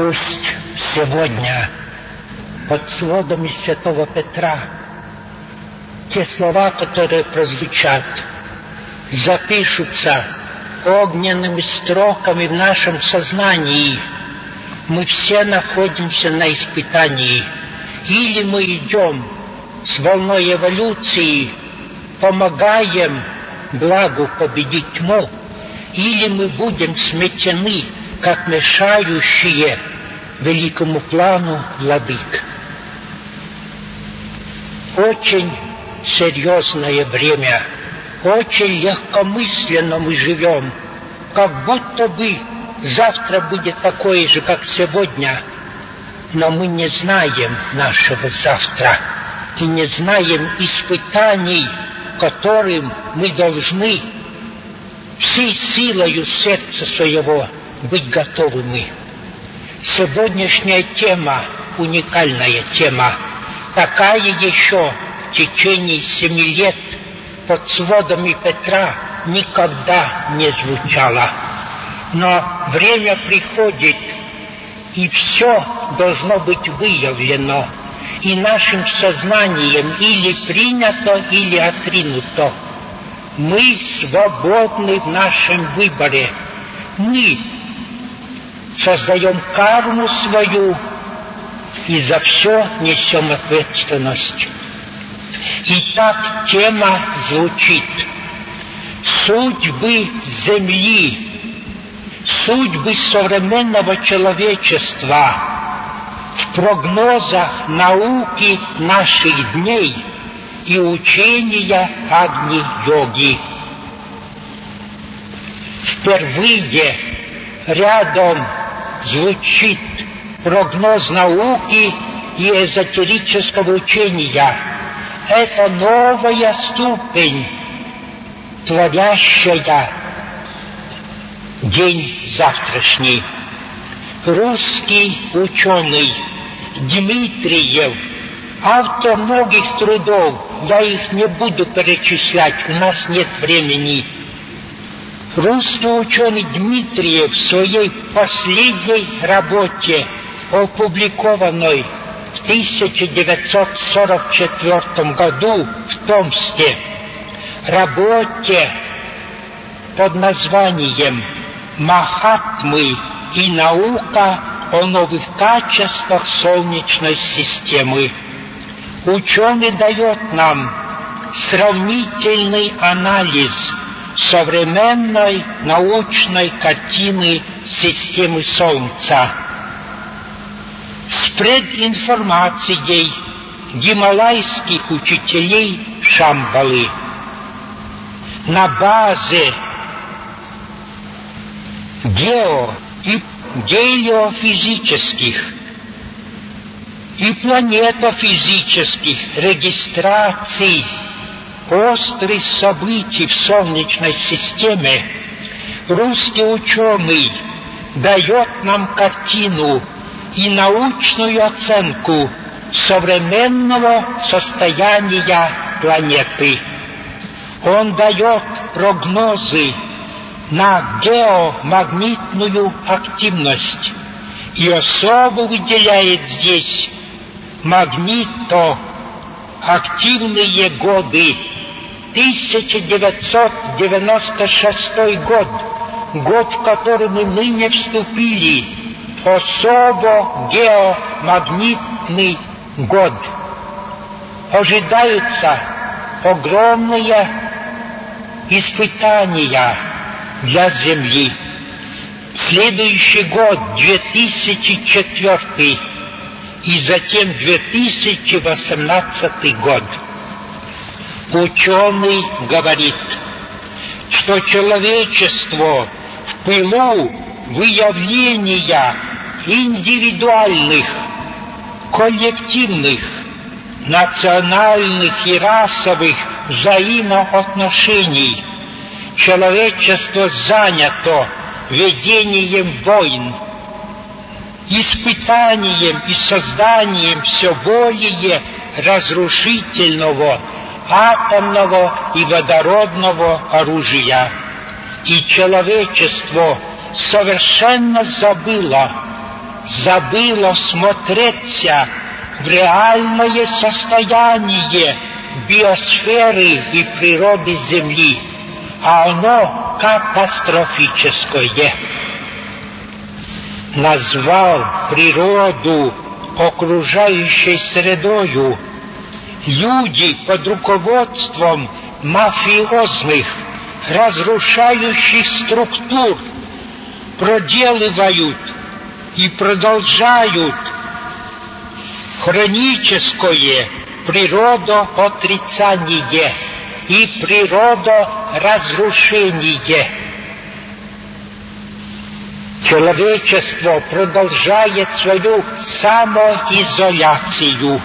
Пусть сегодня под сводами святого Петра те слова, которые прозвучат, запишутся огненными строками в нашем сознании. Мы все находимся на испытании. Или мы идем с волной эволюции, помогаем благу победить тьму, или мы будем сметены, как мешающие великому плану владык. Очень серьезное время, очень легкомысленно мы живем, как будто бы завтра будет такое же, как сегодня, но мы не знаем нашего завтра и не знаем испытаний, которым мы должны всей силою сердца своего быть готовыми. Сегодняшняя тема, уникальная тема, такая еще в течение 7 лет под сводами Петра никогда не звучала. Но время приходит, и все должно быть выявлено, и нашим сознанием или принято, или отринуто. Мы свободны в нашем выборе. Мы создаем карму свою и за все несем ответственность. Итак, тема звучит: судьбы Земли, судьбы современного человечества в прогнозах науки наших дней и учения Агни-йоги. Впервые рядом звучит прогноз науки и эзотерического учения. Это новая ступень, творящая день завтрашний. Русский ученый Дмитриев, автор многих трудов, я их не буду перечислять, у нас нет времени. Русский ученый Дмитриев в своей последней работе, опубликованной в 1944 году в Томске, работе под названием «Махатмы и наука о новых качествах Солнечной системы», ученый дает нам сравнительный анализ современной научной картины системы Солнца с прединформацией гималайских учителей Шамбалы. На базе и геофизических и планетофизических регистраций острых событий в Солнечной системе русский ученый дает нам картину и научную оценку современного состояния планеты. Он дает прогнозы на геомагнитную активность и особо выделяет здесь магнитоактивные годы. 1996 год, год, в который мы ныне вступили, особо геомагнитный год. Ожидаются огромные испытания для Земли. Следующий год, 2004, и затем 2018 год. Ученый говорит, что человечество в пылу выявления индивидуальных, коллективных, национальных и расовых взаимоотношений человечество занято ведением войн, испытанием и созданием все более разрушительного атомного и водородного оружия. И человечество совершенно забыло забыло смотреться в реальное состояние биосферы и природы Земли, а оно катастрофическое. Назвал природу окружающей средою. Люди под руководством мафиозных, разрушающих структур проделывают и продолжают хроническое природоотрицание и природоразрушение. Человечество продолжает свою самоизоляцию.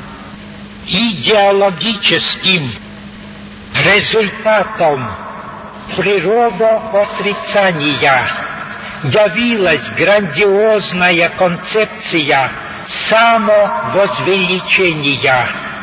Идеологическим результатом природоотрицания явилась грандиозная концепция самовозвеличения,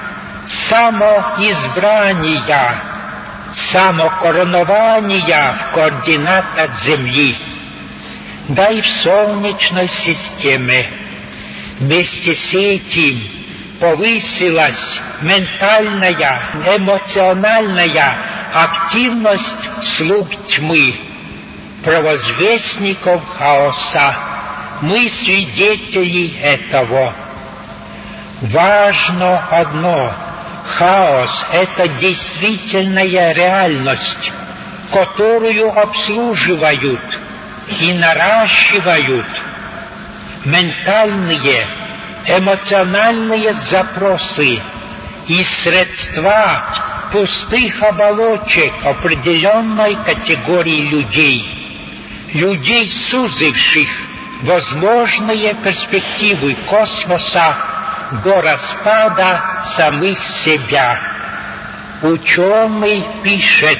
самоизбрания, самокоронования в координатах Земли, да и в Солнечной системе. Вместе с этим повысилась ментальная, эмоциональная активность слуг тьмы, провозвестников хаоса. Мы свидетели этого. Важно одно: хаос — это действительная реальность, которую обслуживают и наращивают ментальные, эмоциональные запросы и средства пустых оболочек определенной категории людей, сузивших возможные перспективы космоса до распада самих себя. Ученый пишет: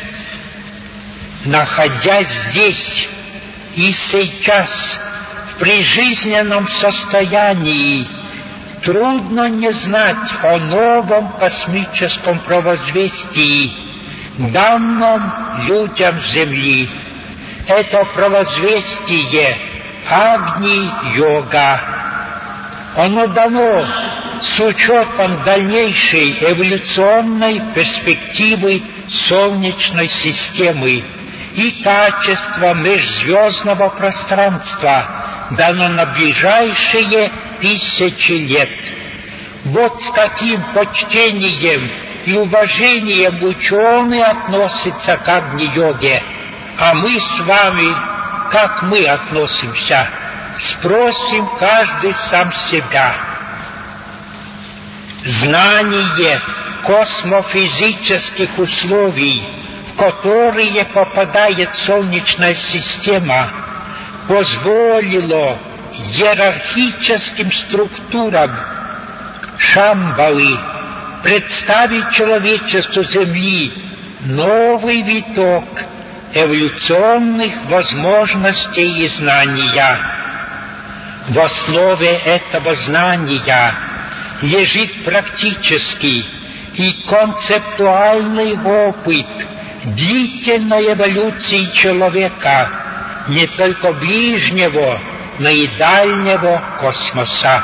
находясь здесь и сейчас в прижизненном состоянии, трудно не знать о новом космическом провозвестии, данном людям Земли. Это провозвестие Агни-йога. Оно дано с учетом дальнейшей эволюционной перспективы Солнечной системы и качества межзвездного пространства, дано на ближайшие 1000 лет. Вот с каким почтением и уважением ученые относятся к Агни-йоге. А мы с вами, как мы относимся? Спросим каждый сам себя. Знание космофизических условий, в которые попадает Солнечная система, позволило иерархическим структурам Шамбалы представить человечеству Земли новый виток эволюционных возможностей и знания. В основе этого знания лежит практический и концептуальный опыт длительной эволюции человека не только ближнего, но и дальнего космоса.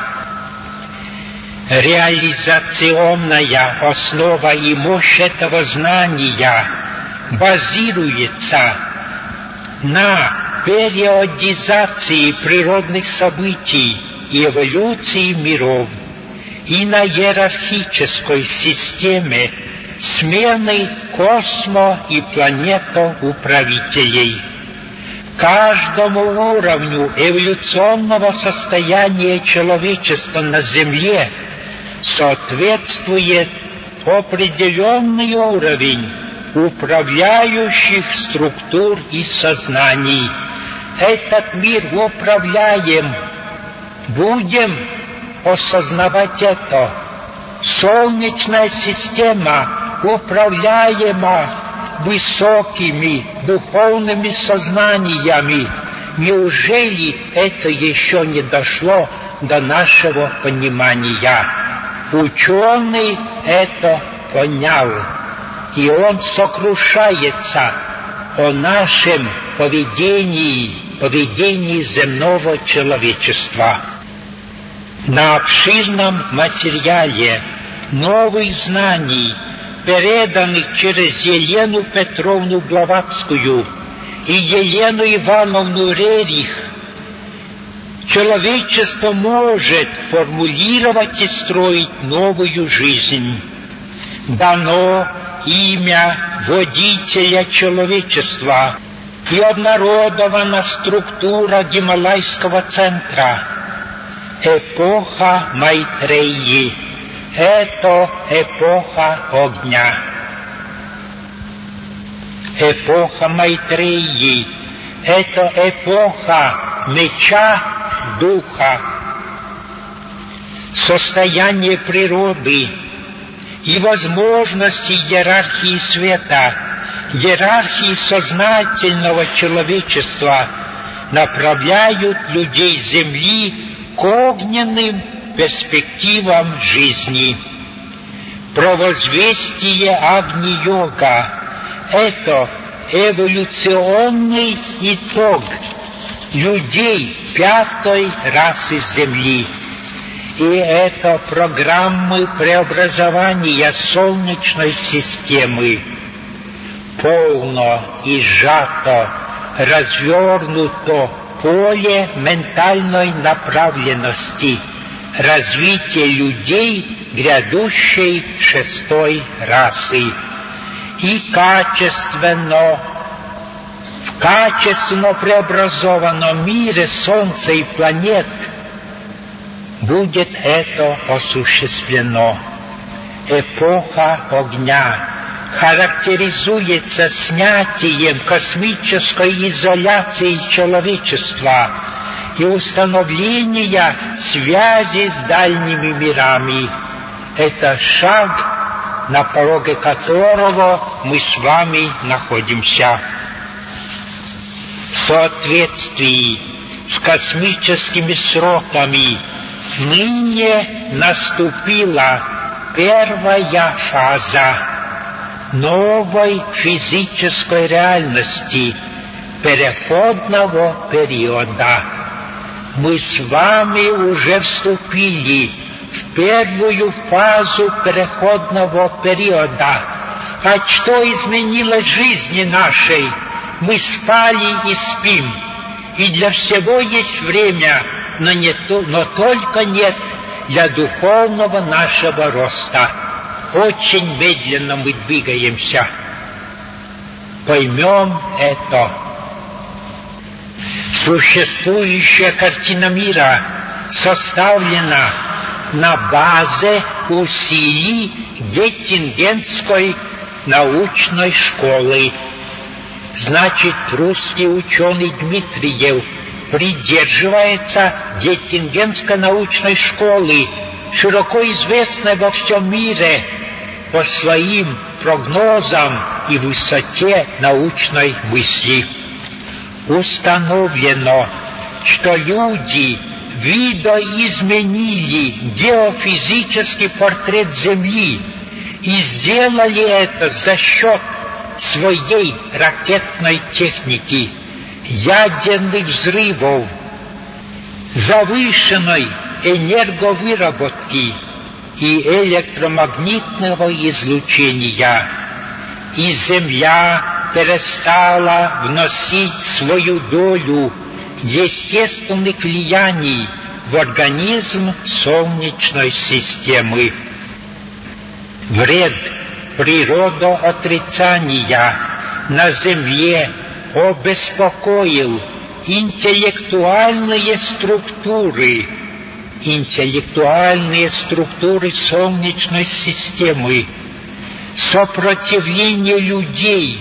Реализационная основа и мощь этого знания базируется на периодизации природных событий и эволюции миров и на иерархической системе смены космо- и планетоуправителей. Каждому уровню эволюционного состояния человечества на Земле соответствует определенный уровень управляющих структур и сознаний. Этот мир управляем. Будем осознавать это. Солнечная система управляема высокими духовными сознаниями. Неужели это еще не дошло до нашего понимания? Ученый это понял, и он сокрушается о нашем поведении поведении земного человечества. На обширном материале новых знаний, переданных через Елену Петровну Блаватскую и Елену Ивановну Рерих, человечество может формулировать и строить новую жизнь. Дано имя водителя человечества и обнародована структура Гималайского центра. Эпоха Майтреи. Это эпоха огня. Эпоха Майтреи — это эпоха меча духа. Состояние природы и возможности иерархии света, иерархии сознательного человечества направляют людей Земли к огненным перспективам жизни. Провозвестие Агни-йога — это эволюционный итог людей пятой расы Земли. И это программы преобразования Солнечной системы. Полно и сжато развернуто поле ментальной направленности развития людей грядущей шестой расы. И в качественно преобразованном мире Солнца и планет будет это осуществлено. Эпоха огня характеризуется снятием космической изоляции человечества и установления связи с дальними мирами. Это шаг, на пороге которого мы с вами находимся. В соответствии с космическими сроками ныне наступила первая фаза новой физической реальности, переходного периода. Мы с вами уже вступили в первую фазу переходного периода. А что изменилось в жизни нашей? Мы спали и спим, и для всего есть время, но только нет для духовного нашего роста. Очень медленно мы двигаемся. Поймем это. Существующая картина мира составлена на базе усилий Геттингенской научной школы. Значит, русский ученый Дмитриев придерживается Геттингенской научной школы, широко известной во всем мире по своим прогнозам и высоте научной мысли. Установлено, что люди видоизменили геофизический портрет Земли и сделали это за счет своей ракетной техники, ядерных взрывов, завышенной энерговыработки и электромагнитного излучения. И Земля перестала вносить свою долю естественных влияний в организм Солнечной системы. Вред природоотрицания на Земле обеспокоил интеллектуальные структуры Солнечной системы, сопротивление людей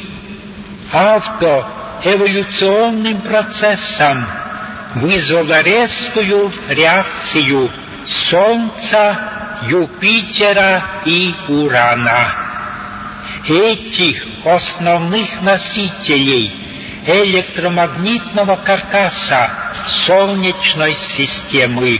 автоэволюционным процессам вызвало резкую реакцию Солнца, Юпитера и Урана. Этих основных носителей электромагнитного каркаса Солнечной системы.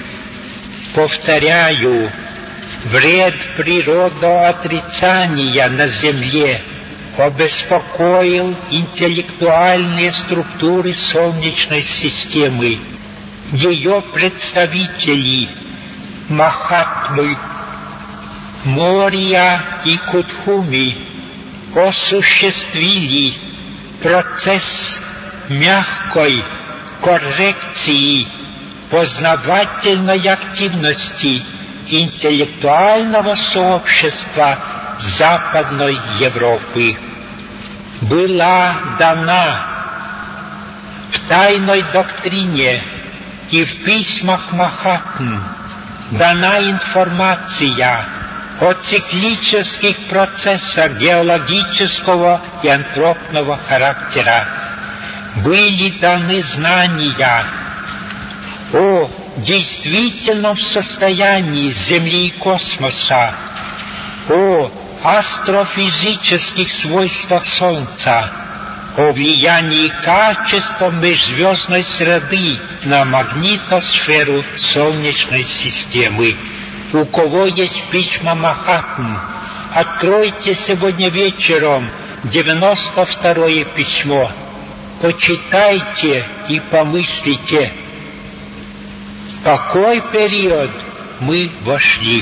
Повторяю, вред природоотрицания на Земле обеспокоил интеллектуальные структуры Солнечной системы. Ее представители Махатмы, Мория и Кутхуми осуществили процесс мягкой коррекции познавательной активности интеллектуального сообщества Западной Европы. Была дана в тайной доктрине и в письмах Махатм дана информация о циклических процессах геологического и антропного характера. Были даны знания о действительном состоянии Земли и космоса, о астрофизических свойствах Солнца, о влиянии качества межзвездной среды на магнитосферу Солнечной системы. У кого есть письма Махатм, откройте сегодня вечером 92-е письмо, почитайте и помыслите, в какой период мы вошли.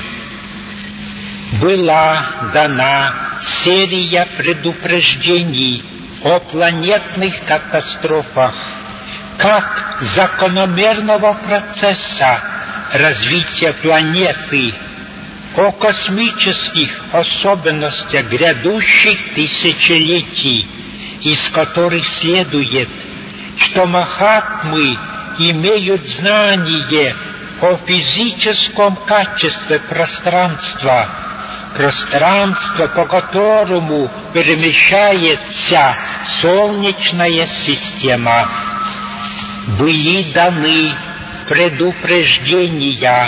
Была дана серия предупреждений о планетных катастрофах, как закономерного процесса развития планеты, о космических особенностях грядущих тысячелетий, из которых следует, что Махатмы имеют знание о физическом качестве пространства, по которому перемещается Солнечная система. Были даны предупреждения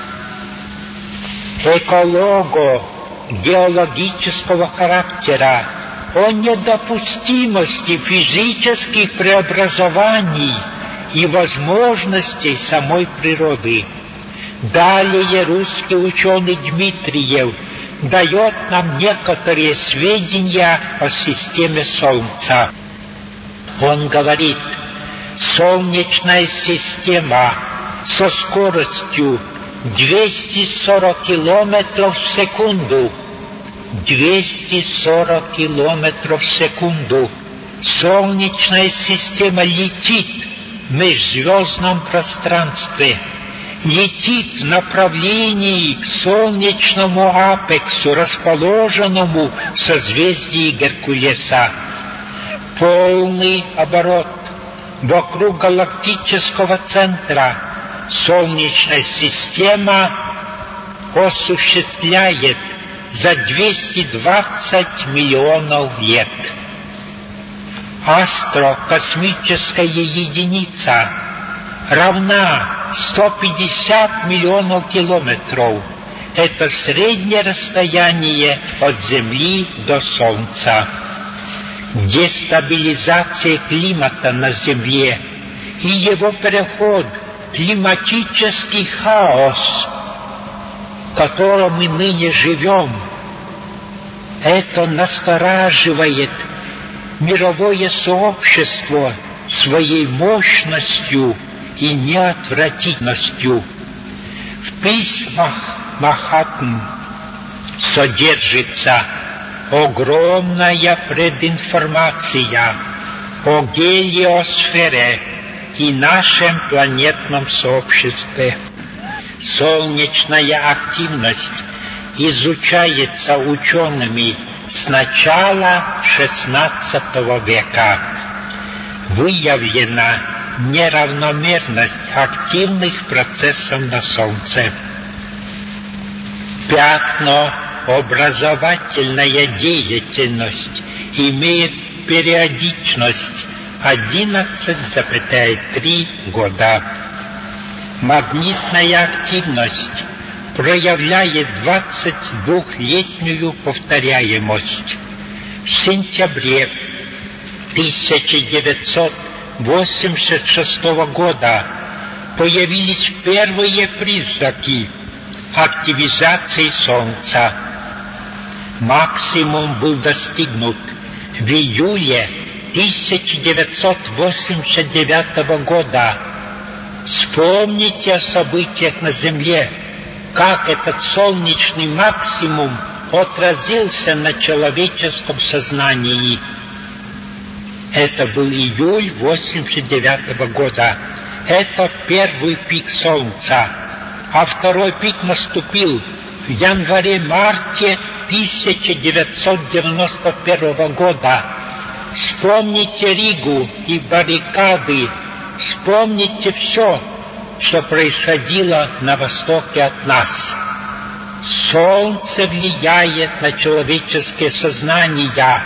эколого-геологического характера о недопустимости физических преобразований и возможностей самой природы. Далее русский ученый Дмитриев дает нам некоторые сведения о системе Солнца. Он говорит: Солнечная система со скоростью 240 километров в секунду. 240 километров в секунду. Солнечная система летит в межзвездном пространстве, летит в направлении к солнечному апексу, расположенному в созвездии Геркулеса. Полный оборот вокруг галактического центра Солнечная система осуществляет за 220 миллионов лет. Астрокосмическая единица равна 150 миллионов километров. Это среднее расстояние от Земли до Солнца. Дестабилизация климата на Земле и его переход в климатический хаос, в котором мы ныне живем, это настораживает мировое сообщество своей мощностью и неотвратительностью. В письмах Махатм содержится огромная прединформация о гелиосфере и нашем планетном сообществе. Солнечная активность изучается учеными с начала XVI века. Выявлена неравномерность активных процессов на Солнце. Пятнообразовательная деятельность имеет периодичность 11,3 года. Магнитная активность проявляет 22-летнюю повторяемость. В сентябре 1986 года появились первые признаки активизации Солнца. Максимум был достигнут В июле 1989 года вспомните о событиях на Земле, как этот солнечный максимум отразился на человеческом сознании. Это был июль 1989 года. Это первый пик Солнца. А второй пик наступил в январе-марте 1991 года. Вспомните Ригу и баррикады. Вспомните все, что происходило на востоке от нас. Солнце влияет на человеческое сознание.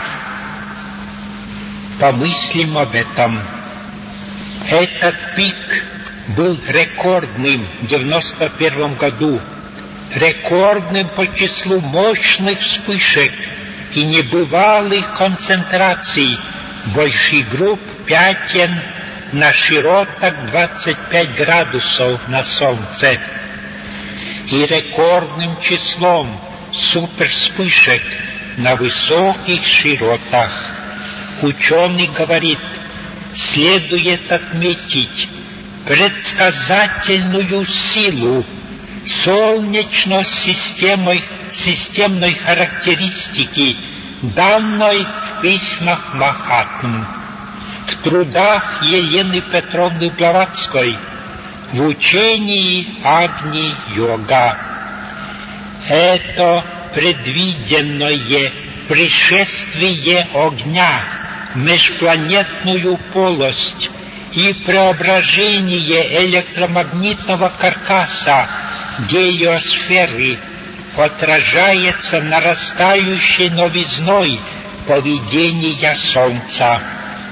Помыслим об этом. Этот пик был рекордным в 1991 году. Рекордным по числу мощных вспышек и небывалых концентраций больших групп пятен на широтах 25 градусов на Солнце и рекордным числом супервспышек на высоких широтах. Ученый говорит, следует отметить предсказательную силу солнечно-системной характеристики, данной в письмах Махатм, в трудах Елены Петровны Блаватской, в учении Агни-йога. Это предвиденное пришествие огня в межпланетную полость и преображение электромагнитного каркаса геосферы отражается нарастающей новизной поведения Солнца,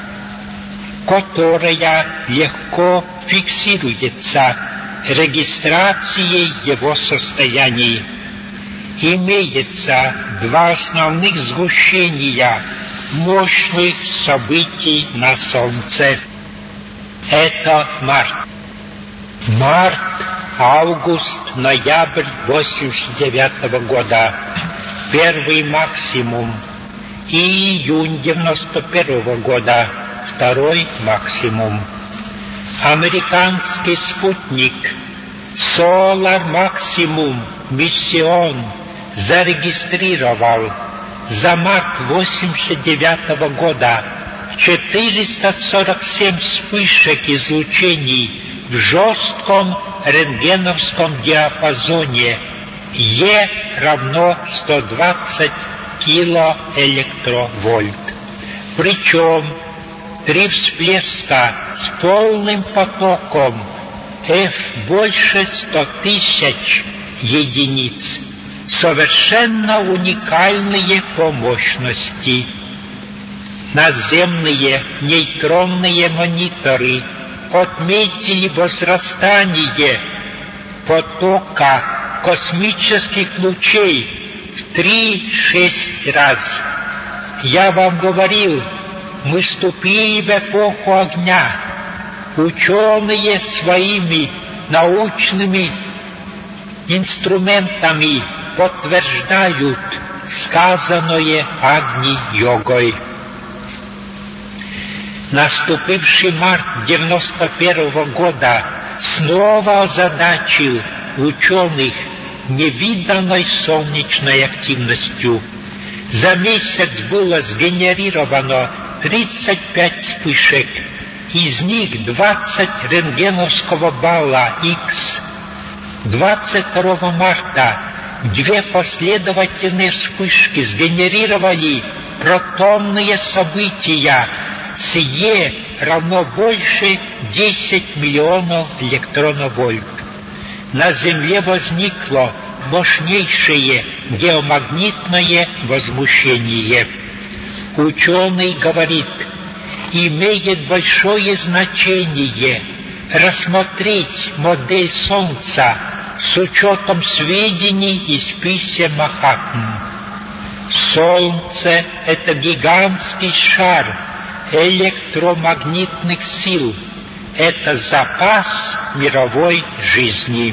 которая легко фиксируется регистрацией его состояний. Имеется два основных сгущения мощных событий на Солнце. Это март. Март, август, ноябрь 1989 года. Первый максимум. И июнь 1991 года. Второй максимум. Американский спутник Solar Maximum Mission зарегистрировал за март 1989 года 447 вспышек излучений в жестком рентгеновском диапазоне Е равно 120 килоэлектровольт. Причем 3 всплеска с полным потоком F больше 100 тысяч единиц. Совершенно уникальные по мощности. Наземные нейтронные мониторы отметили возрастание потока космических лучей в 3-6 раз. Я вам говорил, мы вступили в эпоху огня. Ученые своими научными инструментами подтверждают сказанное Агни-йогой. Наступивший март 1991 года снова озадачил ученых невиданной солнечной активностью. За месяц было сгенерировано 35 вспышек, из них 20 рентгеновского балла X. 22 марта 2 последовательные вспышки сгенерировали протонные события с Е равно больше 10 миллионов электронвольт. На Земле возникло мощнейшее геомагнитное возмущение. Ученый говорит, имеет большое значение рассмотреть модель Солнца с учетом сведений из писем Махатм. Солнце — это гигантский шар электромагнитных сил. Это запас мировой жизни.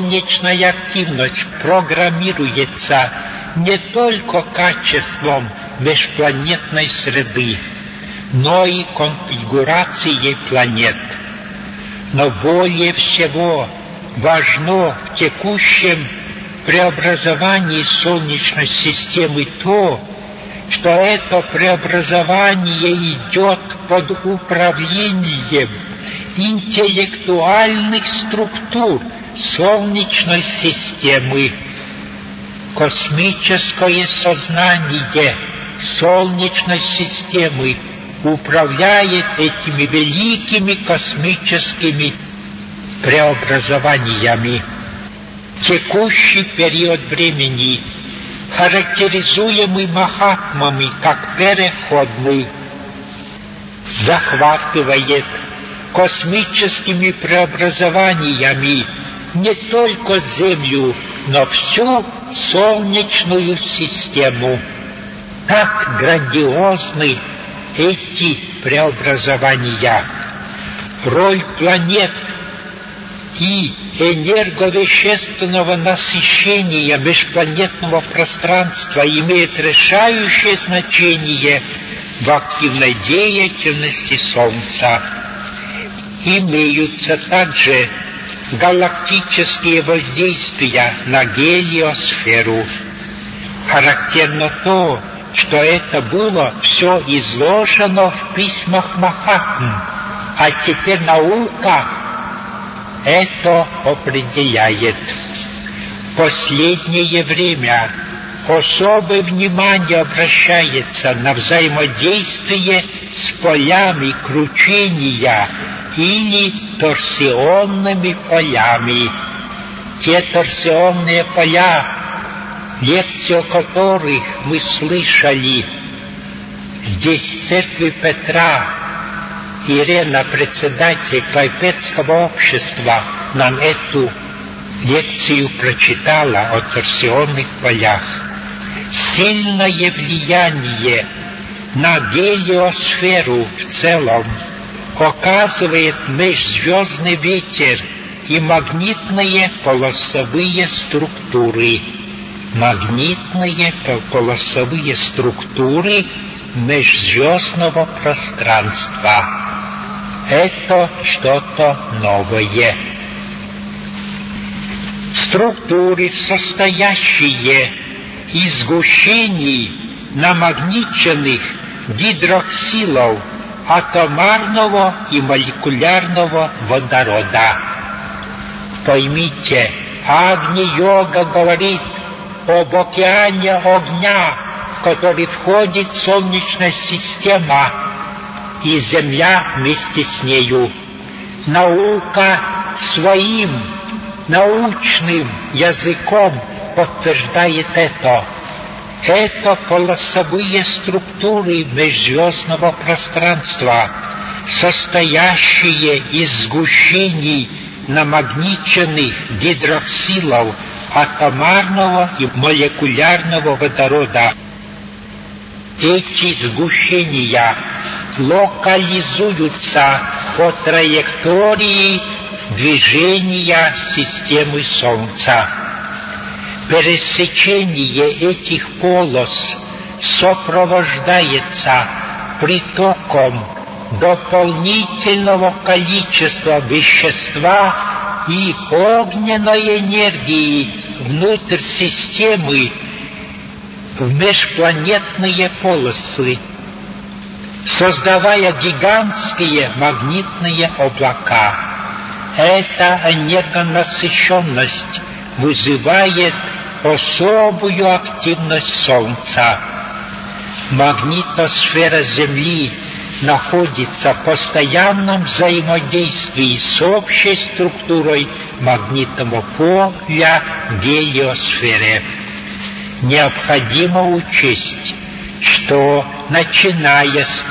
Солнечная активность программируется не только качеством межпланетной среды, но и конфигурацией планет. Но более всего важно в текущем преобразовании Солнечной системы то, что это преобразование идет под управлением интеллектуальных структур Солнечной системы. Космическое сознание Солнечной системы управляет этими великими космическими преобразованиями. Текущий период времени, характеризуемый Махатмами как переходный, захватывает космическими преобразованиями не только Землю, но всю Солнечную систему. Так грандиозны эти преобразования. Роль планет и энерговещественного насыщения межпланетного пространства имеет решающее значение в активной деятельности Солнца. Имеются также галактические воздействия на гелиосферу. Характерно то, что это было все изложено в письмах Махатм, а теперь наука это определяет. В последнее время особое внимание обращается на взаимодействие с полями кручения или торсионными полями. Те торсионные поля, лекцию которых мы слышали здесь в церкви Петра, Ирена, председатель Клайпедского общества, нам эту лекцию прочитала о торсионных полях. Сильное влияние на гелиосферу в целом оказывает межзвездный ветер и магнитные полосовые структуры. Магнитные полосовые структуры межзвездного пространства. Это что-то новое. Структуры, состоящие из сгущений намагниченных гидроксилов атомарного и молекулярного водорода. Поймите, Агни-йога говорит об океане огня, в который входит Солнечная система и Земля вместе с нею. Наука своим научным языком подтверждает это. Это полосовые структуры межзвездного пространства, состоящие из сгущений намагниченных гидроксилов атомарного и молекулярного водорода. Эти сгущения локализуются по траектории движения системы Солнца. Пересечение этих полос сопровождается притоком дополнительного количества вещества и огненной энергии внутрь системы в межпланетные полосы, создавая гигантские магнитные облака. Эта энергонасыщенность вызывает особую активность Солнца. Магнитосфера Земли находится в постоянном взаимодействии с общей структурой магнитного поля в гелиосфере. Необходимо учесть, что начиная с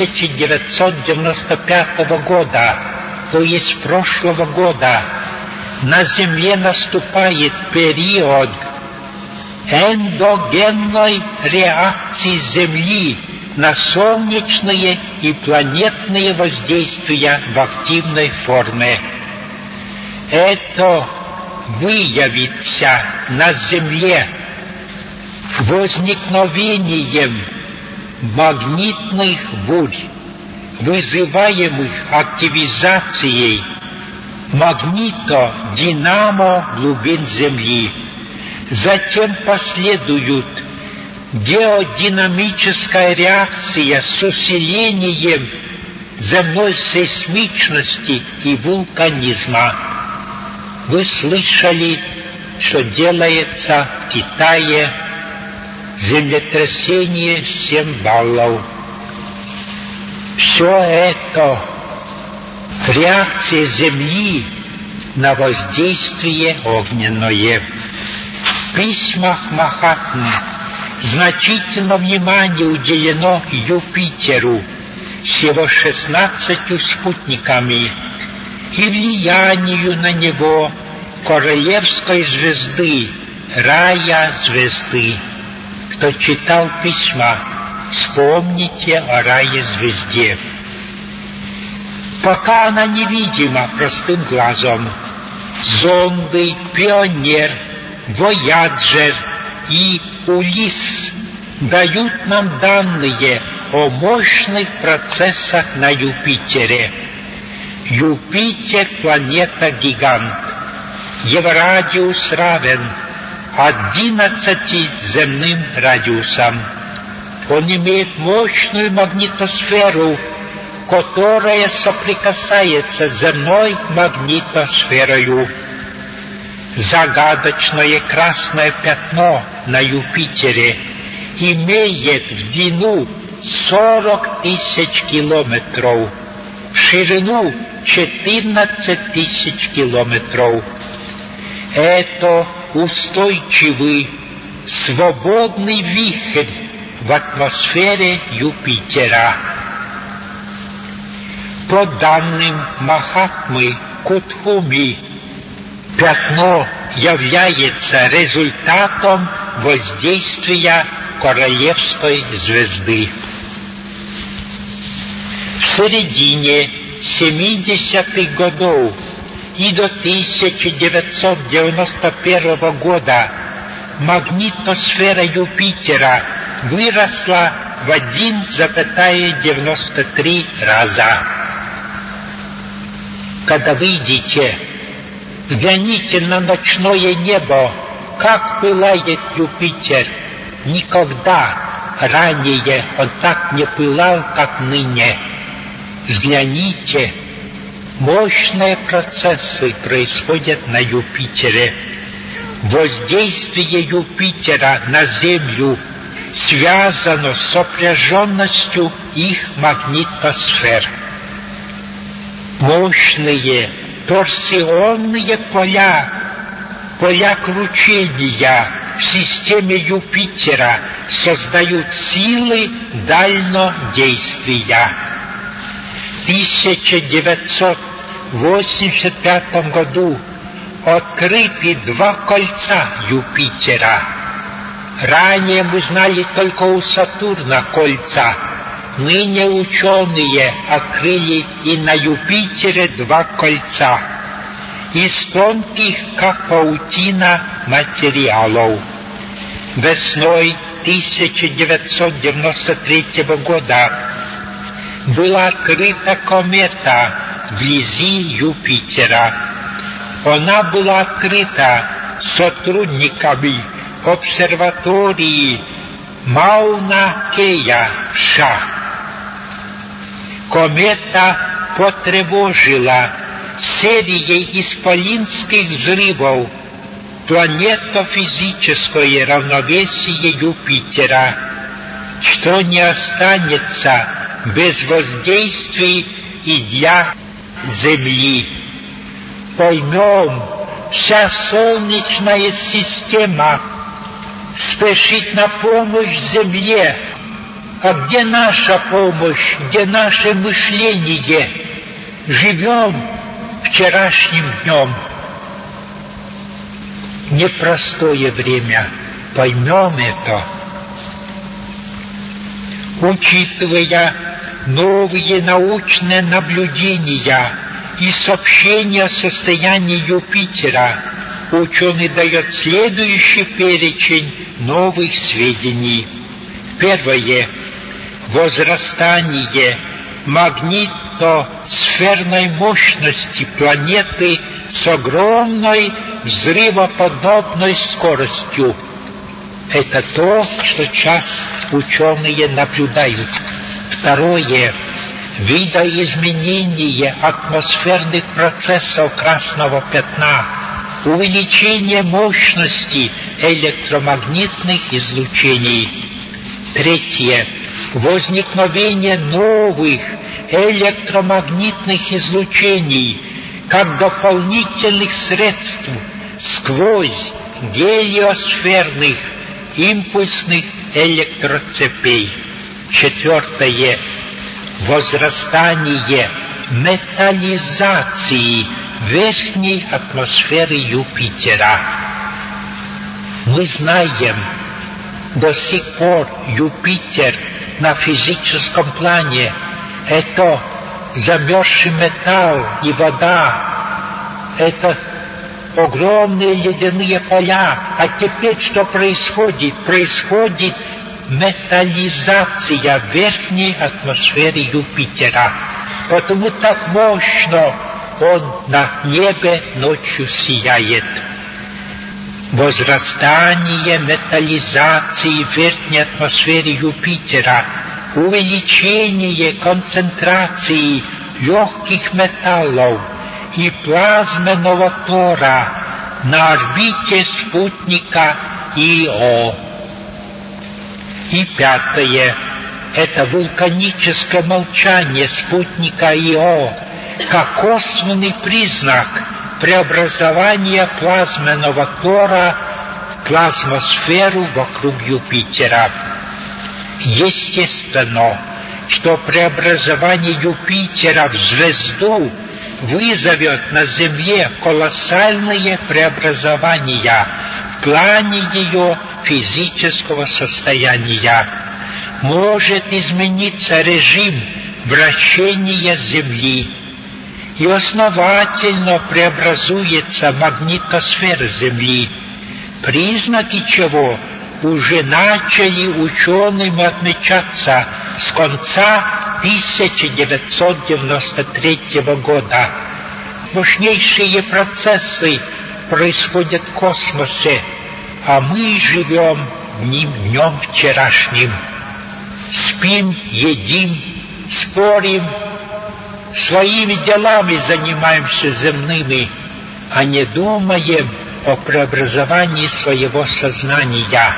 1995 года, то есть прошлого года, на Земле наступает период эндогенной реакции Земли на солнечные и планетные воздействия в активной форме. Это выявится на Земле возникновением магнитных бурь, вызываемых активизацией магнито-динамо глубин Земли. Затем последуют геодинамическая реакция с усилением земной сейсмичности и вулканизма. Вы слышали, что делается в Китае землетрясение 7 баллов. Все это реакция Земли на воздействие огненное. В письмах Махатмы значительно внимание уделено Юпитеру с его 16 спутниками и влиянию на него королевской звезды, рая звезды. Кто читал письма, вспомните о рае звезде. Пока она невидима простым глазом, зонды «Пионер», «Вояджер» и «Улисс» дают нам данные о мощных процессах на Юпитере. Юпитер — планета-гигант. Его радиус равен 11 земным радиусам. Он имеет мощную магнитосферу, которая соприкасается с земной магнитосферой. Загадочное красное пятно на Юпитере имеет в длину 40 тысяч километров, в ширину 14 тысяч километров. Это устойчивый, свободный вихрь в атмосфере Юпитера. По данным Махатмы Кутхуми, пятно является результатом воздействия королевской звезды. В середине 70-х годов и до 1991 года магнитосфера Юпитера выросла в 1,93 раза. Когда выйдете, взгляните на ночное небо, как пылает Юпитер. Никогда ранее он так не пылал, как ныне. Взгляните, мощные процессы происходят на Юпитере. Воздействие Юпитера на Землю связано с сопряженностью их магнитосфер. Мощные торсионные поля кручения в системе Юпитера создают силы дальнодействия. В 1985 году открыты 2 кольца Юпитера. Ранее мы знали только у Сатурна кольца. Ныне ученые открыли и на Юпитере 2 кольца из тонких, как паутина, материалов. Весной 1993 года была открыта комета вблизи Юпитера. Она была открыта сотрудниками обсерватории Мауна-Кея в США. Комета потревожила серией исполинских взрывов планетофизическое равновесие Юпитера, что не останется без воздействий и для Земли. Поймем, вся Солнечная система спешит на помощь Земле. А где наша помощь, где наше мышление? Живем вчерашним днем. Непростое время, поймем это. Учитывая новые научные наблюдения и сообщения о состоянии Юпитера, ученый дает следующий перечень новых сведений. Первое. возрастание магнитосферной мощности планеты с огромной взрывоподобной скоростью. Это то, что сейчас ученые наблюдают. Второе. Видоизменение атмосферных процессов красного пятна, увеличение мощности электромагнитных излучений. Третье. Возникновение новых электромагнитных излучений как дополнительных средств сквозь гелиосферных импульсных электроцепей. Четвертое. Возрастание металлизации верхней атмосферы Юпитера. Мы знаем, до сих пор Юпитер на физическом плане — это замерзший металл и вода, это огромные ледяные поля. А теперь что происходит? Происходит металлизация верхней атмосферы Юпитера. Потому так мощно он на небе ночью сияет. Возрастание металлизации верхней атмосферы Юпитера, увеличение концентрации легких металлов и плазменного тора на орбите спутника Ио. И пятое. Это вулканическое молчание спутника Ио как косвенный признак преобразования плазменного тора в плазмосферу вокруг Юпитера. Естественно, что преобразование Юпитера в звезду вызовет на Земле колоссальные преобразования в плане ее физического состояния. Может измениться режим вращения Земли, и основательно преобразуется магнитосфера Земли, признаки чего уже начали учеными отмечаться с конца 1993 года. Мощнейшие процессы происходят в космосе, а мы живем днем вчерашним. Спим, едим, спорим, своими делами занимаемся земными, а не думаем о преобразовании своего сознания.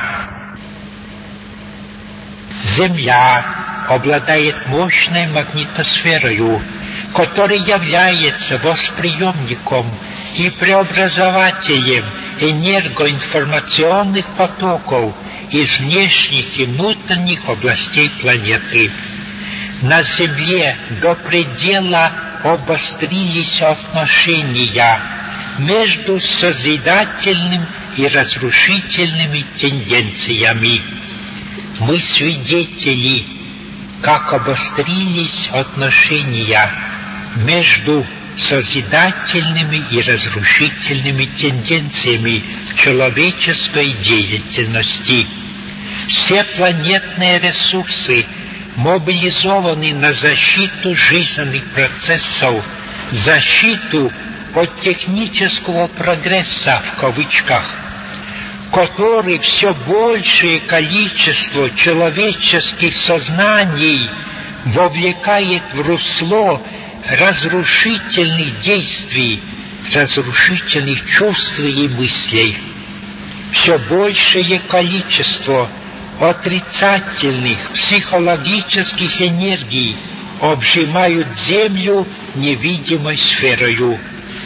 Земля обладает мощной магнитосферой, которая является восприемником и преобразователем энергоинформационных потоков из внешних и внутренних областей планеты. На Земле до предела обострились отношения между созидательным и разрушительными тенденциями. Мы свидетели, как обострились отношения между созидательными и разрушительными тенденциями в человеческой деятельности. Все планетные ресурсы мобилизованы на защиту жизненных процессов, защиту от технического прогресса в кавычках, который все большее количество человеческих сознаний вовлекает в русло разрушительных действий, разрушительных чувств и мыслей. Все большее количество отрицательных психологических энергий обжимают Землю невидимой сферою.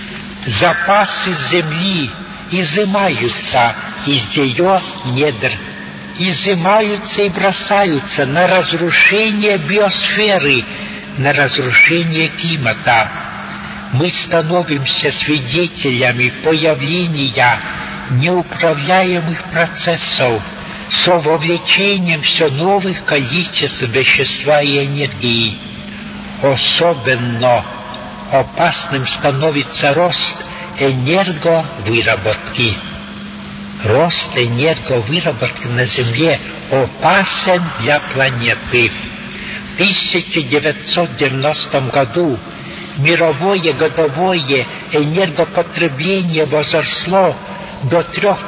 Запасы Земли изымаются из ее недр, изымаются и бросаются на разрушение биосферы, на разрушение климата. Мы становимся свидетелями появления неуправляемых процессов с вовлечением все новых количеств вещества и энергии. Особенно опасным становится рост энерговыработки. Рост энерговыработки на Земле опасен для планеты. 1990 году мировое годовое энергопотребление возросло до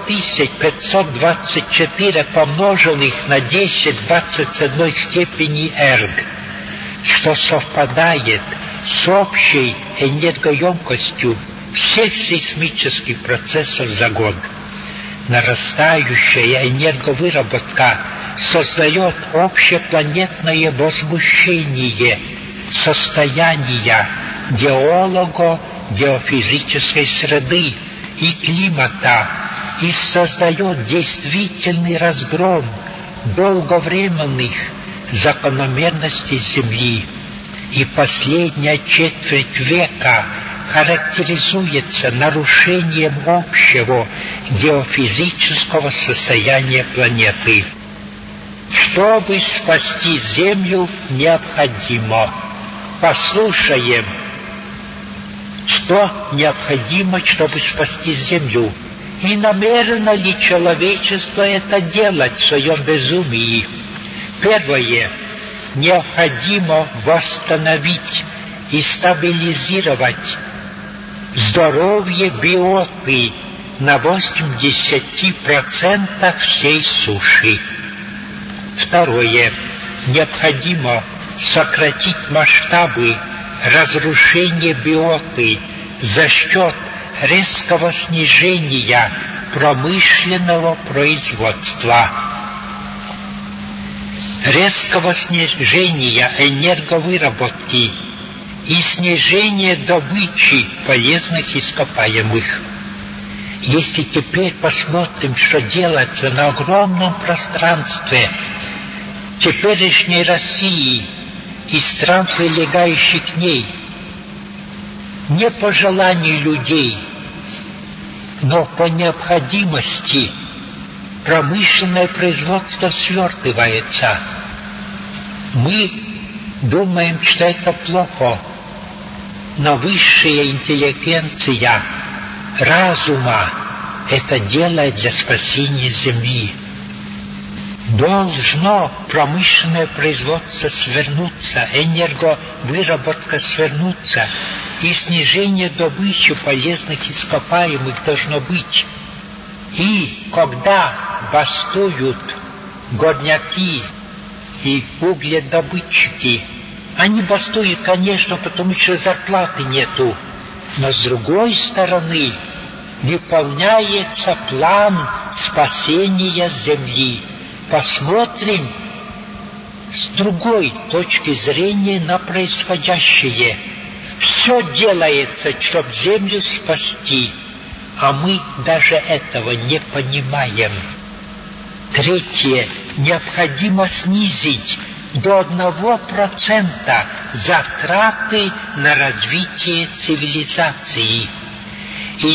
3524 помноженных на 10 в 21 степени эрг, что совпадает с общей энергоемкостью всех сейсмических процессов за год. Нарастающая энерговыработка создает общепланетное возмущение состояния геолого-геофизической среды и климата и создает действительный разгром долговременных закономерностей Земли. И последняя четверть века характеризуется нарушением общего геофизического состояния планеты. Чтобы спасти Землю, необходимо. Послушаем, что необходимо, чтобы спасти Землю, и намерено ли человечество это делать в своем безумии. Первое. Необходимо восстановить и стабилизировать здоровье биоты на 80% всей суши. Второе. Необходимо сократить масштабы разрушения биоты за счет резкого снижения промышленного производства, резкого снижения энерговыработки и снижения добычи полезных ископаемых. Если теперь посмотрим, что делается на огромном пространстве теперешней России и стран, прилегающих к ней, не по желанию людей, но по необходимости, промышленное производство свертывается. Мы думаем, что это плохо, но высшая интеллигенция разума это делает для спасения Земли. Должно промышленное производство свернуться, энерговыработка свернуться, и снижение добычи полезных ископаемых должно быть. И когда бастуют горняки и угледобытчики, они бастуют, конечно, потому что зарплаты нету, но с другой стороны выполняется план спасения Земли. Посмотрим с другой точки зрения на происходящее. Все делается, чтобы Землю спасти, а мы даже этого не понимаем. Третье. Необходимо снизить до 1% затраты на развитие цивилизации и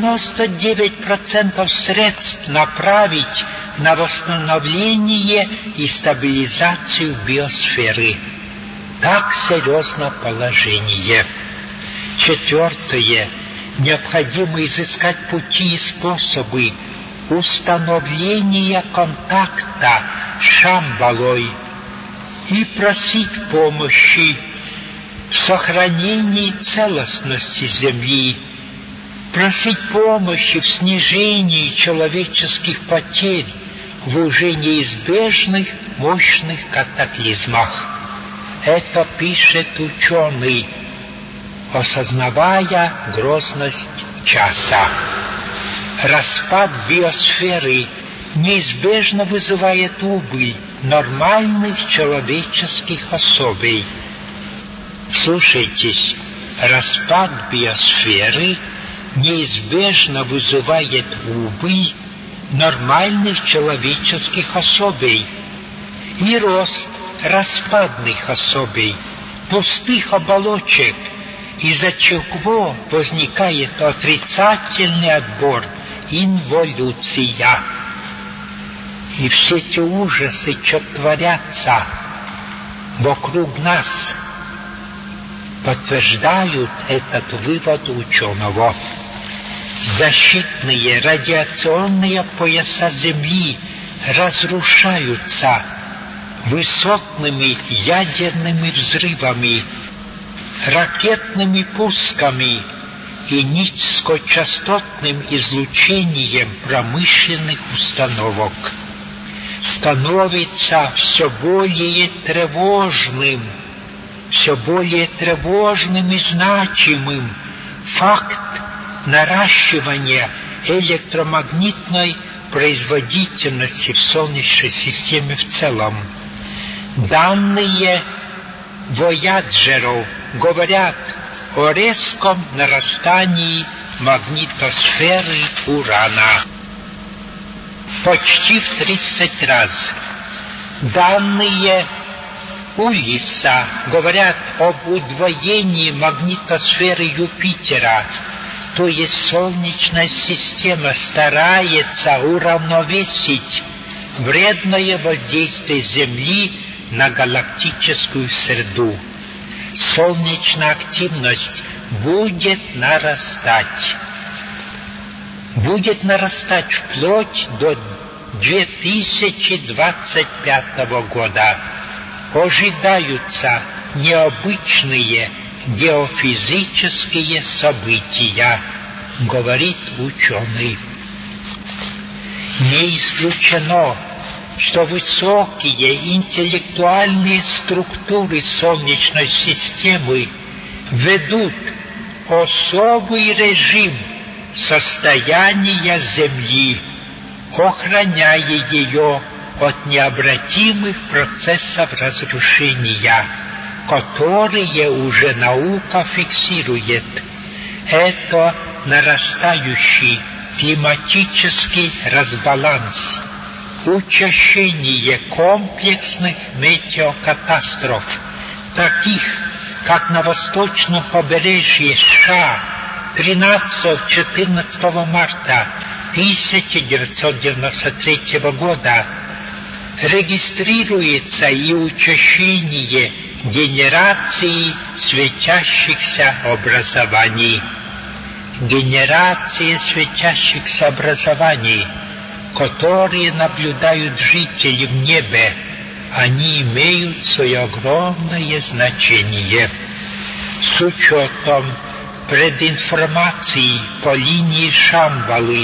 99% средств направить на восстановление и стабилизацию биосферы. Так серьезно положение. Четвертое. Необходимо изыскать пути и способы установления контакта с Шамбалой и просить помощи в сохранении целостности Земли, просить помощи в снижении человеческих потерь в уже неизбежных мощных катаклизмах. Это пишет ученый, осознавая грозность часа. Распад биосферы неизбежно вызывает убыль нормальных человеческих особей. Слушайтесь, распад биосферы неизбежно вызывает убыль нормальных человеческих особей и рост распадных особей, пустых оболочек, из-за чего возникает отрицательный отбор, инволюция. И все эти ужасы, что творятся вокруг нас, подтверждают этот вывод ученого. Защитные радиационные пояса Земли разрушаются высотными ядерными взрывами, ракетными пусками и низкочастотным излучением промышленных установок. Становится все более тревожным и значимым факт наращивания электромагнитной производительности в Солнечной системе в целом. Данные Вояджеров говорят о резком нарастании магнитосферы Урана почти в 30 раз. Данные Улисса говорят об удвоении магнитосферы Юпитера, то есть Солнечная система старается уравновесить вредное воздействие Земли на галактическую среду. Солнечная активность будет нарастать вплоть до 2025 года. Ожидаются необычные геофизические события, говорит ученый. Не исключено, что высокие интеллектуальные структуры Солнечной системы ведут особый режим состояния Земли, охраняя ее от необратимых процессов разрушения, которые уже наука фиксирует. Это нарастающий климатический разбаланс, учащение комплексных метеокатастроф, таких как на восточном побережье США 13-14 марта 1993 года, регистрируется и учащение генерации светящихся образований. Генерации светящихся образований, которые наблюдают жители в небе, они имеют свое огромное значение. С учетом прединформации по линии Шамбалы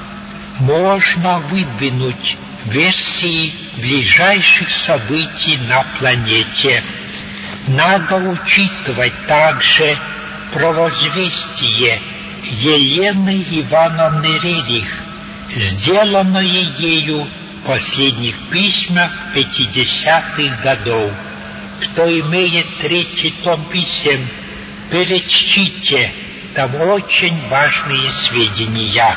можно выдвинуть версии ближайших событий на планете. Надо учитывать также провозвестие Елены Ивановны Рерих, сделанное ею в последних письмах 50-х годов. Кто имеет 3-й том писем, перечтите, там очень важные сведения.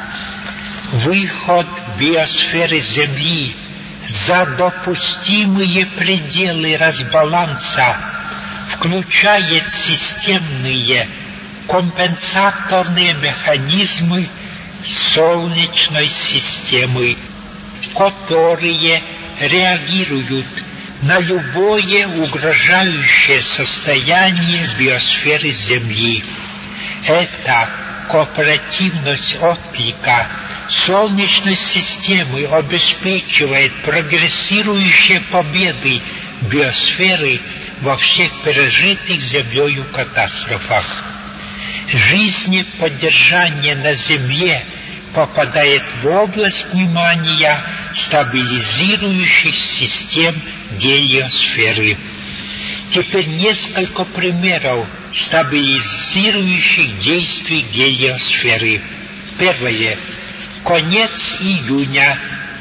Выход биосферы Земли за допустимые пределы разбаланса включает системные компенсаторные механизмы Солнечной системы, которые реагируют на любое угрожающее состояние биосферы Земли. Эта кооперативность отклика Солнечной системы обеспечивает прогрессирующие победы биосферы во всех пережитых Землею катастрофах. Жизнеподдержание на Земле попадает в область внимания стабилизирующих систем гелиосферы. Теперь несколько примеров стабилизирующих действий гелиосферы. Первое. Конец июня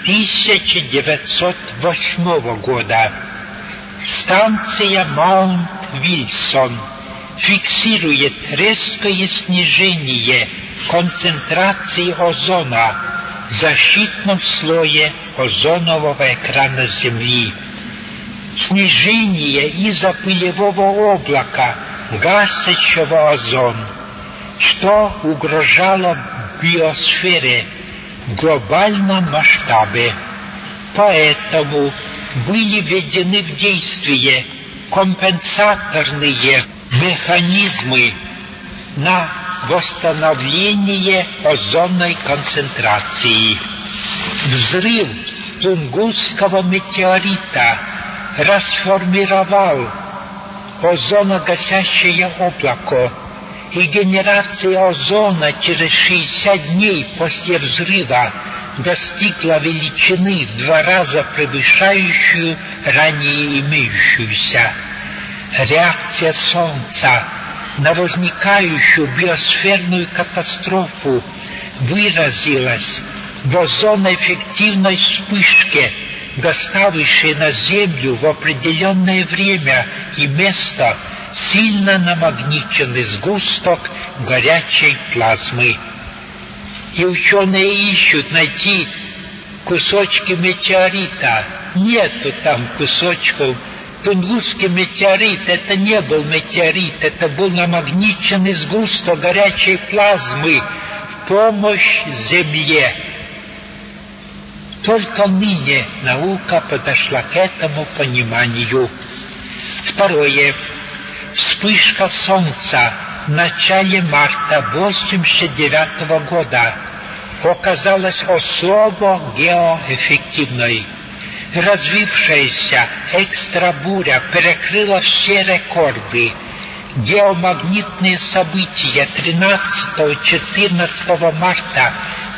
1908 года. Станция Маунт-Вильсон фиксирует резкое снижение концентрации озона в защитном слое озонового экрана Земли. Снижение из-за пылевого облака, гасящего озон, что угрожало биосфере в глобальном масштабе. Поэтому были введены в действие компенсаторные механизмы на восстановление озонной концентрации. Взрыв Тунгусского метеорита расформировал озоногасящее облако, и генерация озона через 60 дней после взрыва достигла величины в 2 раза превышающую ранее имеющуюся. Реакция Солнца на возникающую биосферную катастрофу выразилась в озоноэффективной вспышке, доставившей на Землю в определенное время и место сильно намагниченный сгусток горячей плазмы. И ученые ищут найти кусочки метеорита. Нету там кусочков. Тунгусский метеорит — это не был метеорит, это был намагниченный сгусток горячей плазмы в помощь Земле. Только ныне наука подошла к этому пониманию. Второе. Вспышка Солнца в начале марта 1989 года оказалась особо геоэффективной. Развившаяся экстрабуря перекрыла все рекорды. Геомагнитные события 13-14 марта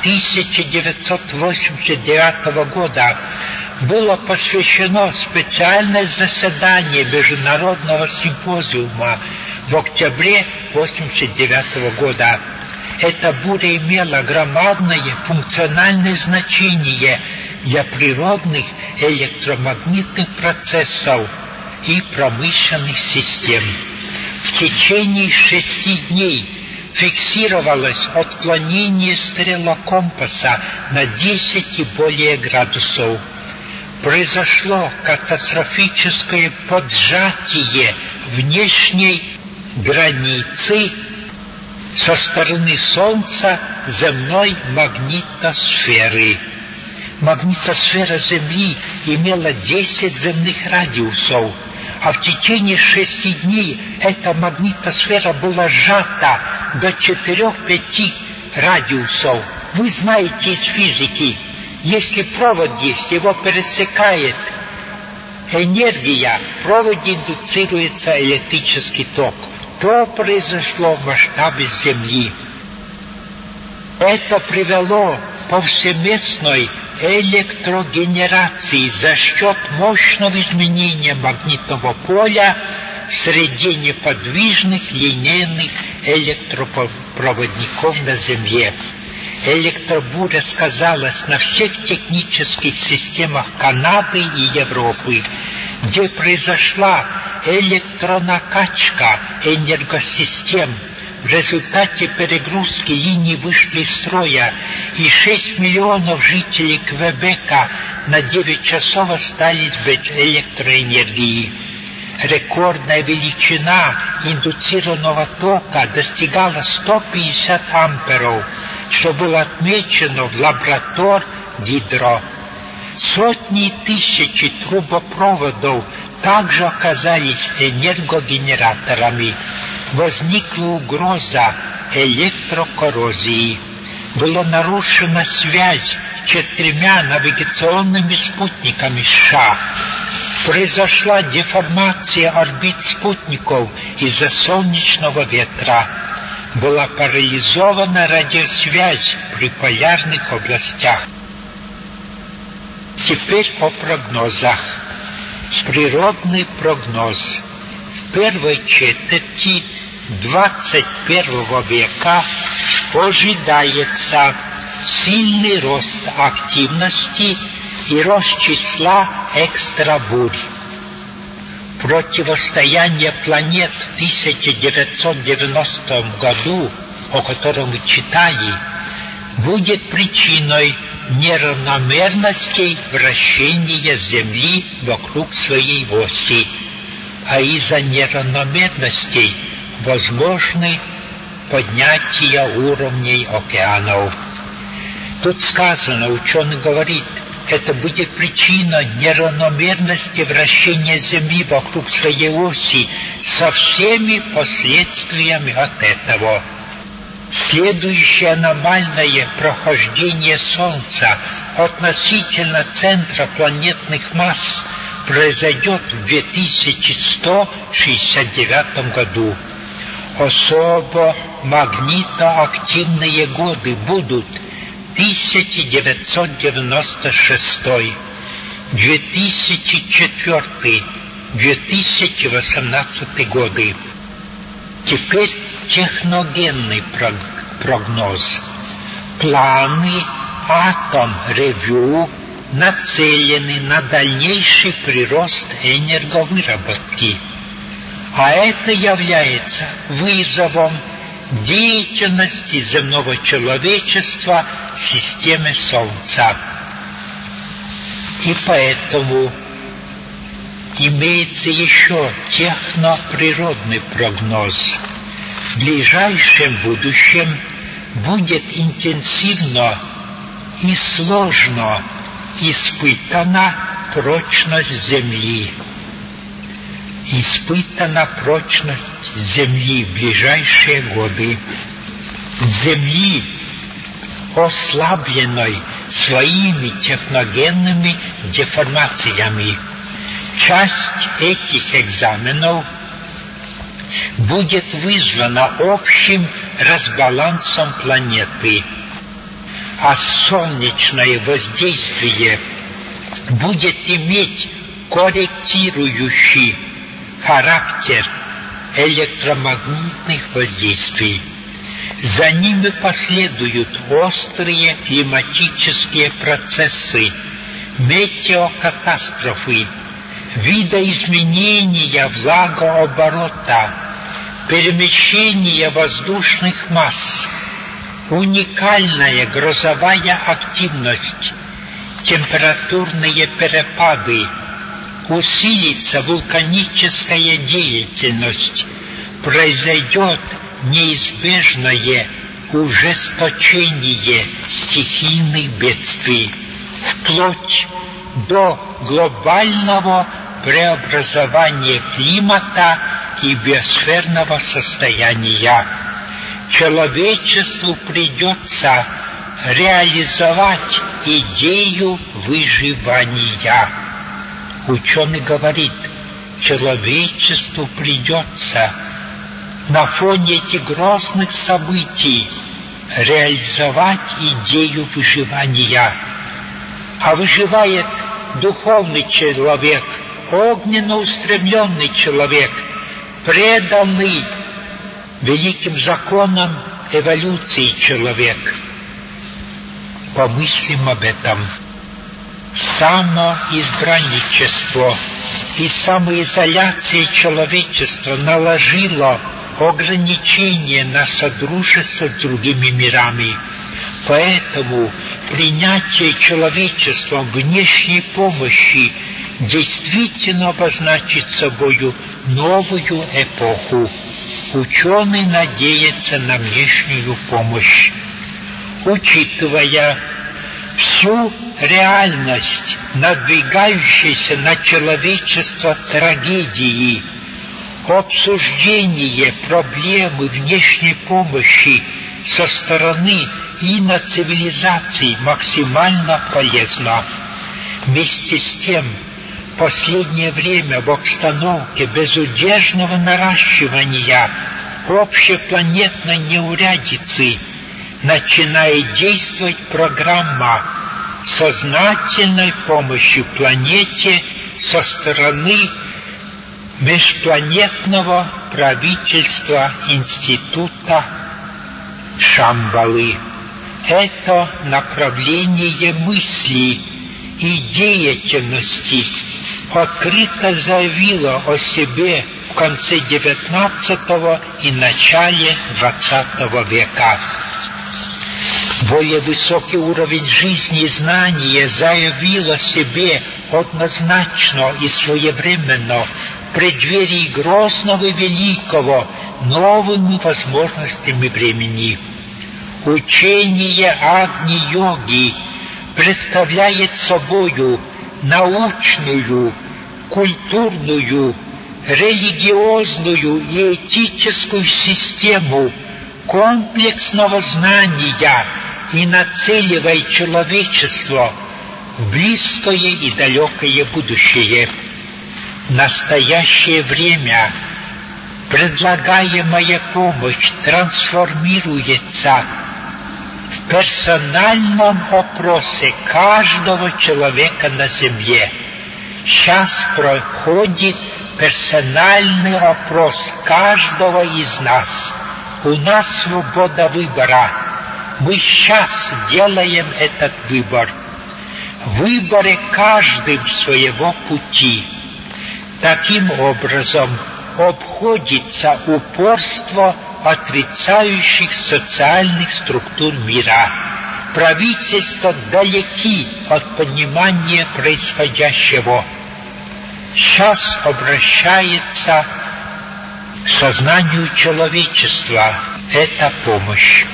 1989 года было посвящено специальное заседание Международного симпозиума в октябре 1989 года. Эта буря имела громадное функциональное значение для природных электромагнитных процессов и промышленных систем. В течение 6 дней фиксировалось отклонение стрелокомпаса на 10 и более градусов. Произошло катастрофическое поджатие внешней границы со стороны Солнца земной магнитосферы. Магнитосфера Земли имела 10 земных радиусов, а в течение 6 дней эта магнитосфера была сжата до 4-5 радиусов. Вы знаете из физики, если провод есть, его пересекает энергия, в проводе индуцируется электрический ток. То произошло в масштабе Земли. Это привело к повсеместной электрогенерации за счет мощного изменения магнитного поля среди неподвижных линейных электропроводников на Земле. Электробуря сказалась на всех технических системах Канады и Европы, где произошла электронакачка энергосистем. В результате перегрузки линий вышли из строя, и 6 миллионов жителей Квебека на 9 часов остались без электроэнергии. Рекордная величина индуцированного тока достигала 150 амперов, что было отмечено в лаборатории Гидро. Сотни и тысячи трубопроводов также оказались энергогенераторами. Возникла угроза электрокоррозии. Была нарушена связь с 4 навигационными спутниками США. Произошла деформация орбит спутников из-за солнечного ветра. Была парализована радиосвязь при полярных областях. Теперь о прогнозах. Природный прогноз. В первой четверти 21 века ожидается сильный рост активности и рост числа экстрабурь. Противостояние планет в 1990 году, о котором вы читали, будет причиной неравномерности вращения Земли вокруг своей оси, а из-за неравномерностей возможны поднятие уровней океанов. Тут сказано, ученый говорит, это будет причина неравномерности вращения Земли вокруг своей оси со всеми последствиями от этого. Следующее аномальное прохождение Солнца относительно центра планетных масс произойдет в 2169 году. Особо магнитоактивные годы будут 1996, 2004, 2018 годы. Теперь техногенный прогноз. Планы Atom Review нацелены на дальнейший прирост энерговыработки, а это является вызовом деятельности земного человечества в системе Солнца. И поэтому имеется еще техноприродный прогноз. В ближайшем будущем будет интенсивно и сложно испытана прочность Земли. Испытана прочность Земли в ближайшие годы. Земли, ослабленной своими техногенными деформациями. Часть этих экзаменов будет вызвана общим разбалансом планеты, а солнечное воздействие будет иметь корректирующий характер электромагнитных воздействий. За ними последуют острые климатические процессы, метеокатастрофы, видоизменения влагооборота, перемещение воздушных масс, уникальная грозовая активность, температурные перепады, усилится вулканическая деятельность, произойдет неизбежное ужесточение стихийных бедствий, вплоть до глобального преобразования климата и биосферного состояния. Человечеству придется реализовать идею выживания. Ученый говорит, человечеству придется на фоне этих грозных событий реализовать идею выживания. А выживает духовный человек, огненно устремленный человек, преданный великим законам эволюции человек. Помыслим об этом. Самоизбранничество и самоизоляция человечества наложило ограничения на содружество с другими мирами. Поэтому принятие человечеством внешней помощи действительно обозначит собою новую эпоху. Ученый надеется на внешнюю помощь. Учитывая всю реальность надвигающейся на человечество трагедии, обсуждение проблемы внешней помощи со стороны иноцивилизаций максимально полезно. Вместе с тем, в последнее время в обстановке безудержного наращивания общепланетной неурядицы начинает действовать программа сознательной помощи планете со стороны межпланетного правительства Института Шамбалы. Это направление мысли и деятельности открыто заявило о себе в конце XIX и начале XX века. Более высокий уровень жизни и знания заявил о себе однозначно и своевременно в преддверии грозного и великого новыми возможностями времени. Учение Агни-йоги представляет собою научную, культурную, религиозную и этическую систему комплексного знания и нацеливает человечество в близкое и далекое будущее. настоящее время предлагаемая помощь трансформируется в персональном опросе каждого человека на Земле. Сейчас проходит персональный опрос каждого из нас. У нас свобода выбора. Мы сейчас делаем этот выбор. В выборе каждым своего пути. Таким образом обходится упорство отрицающих социальных структур мира. Правительства далеки от понимания происходящего. Сейчас обращается к сознанию человечества эта помощь.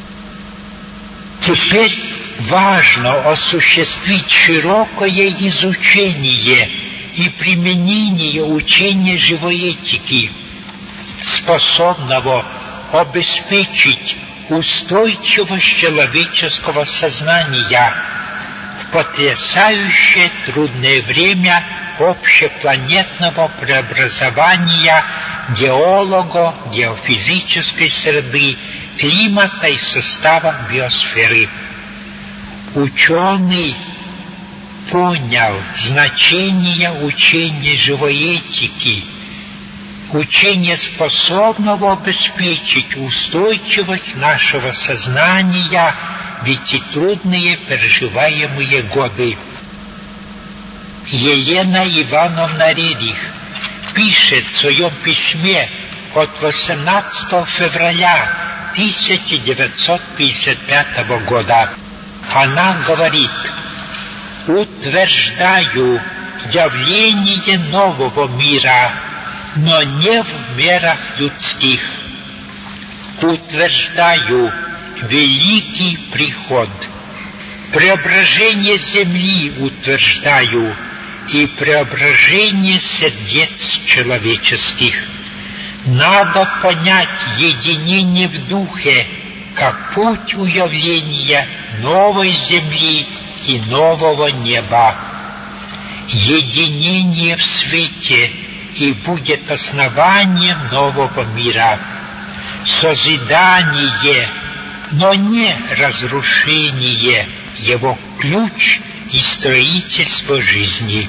Теперь важно осуществить широкое изучение и применение учения живой этики, способного обеспечить устойчивость человеческого сознания в потрясающее трудное время общепланетного преобразования геолого-геофизической среды, климата и состава биосферы. Ученый понял значение учения живой этики, учения, способного обеспечить устойчивость нашего сознания в эти трудные переживаемые годы. Елена Ивановна Рерих пишет в своем письме от 18 февраля 1955 года. Она говорит: «Утверждаю явление нового мира, но не в мерах людских. Утверждаю великий приход. Преображение земли утверждаю и преображение сердец человеческих. Надо понять единение в духе как путь уявления новой земли и нового неба. Единение в свете и будет основанием нового мира. Созидание, но не разрушение, его ключ и строительство жизни.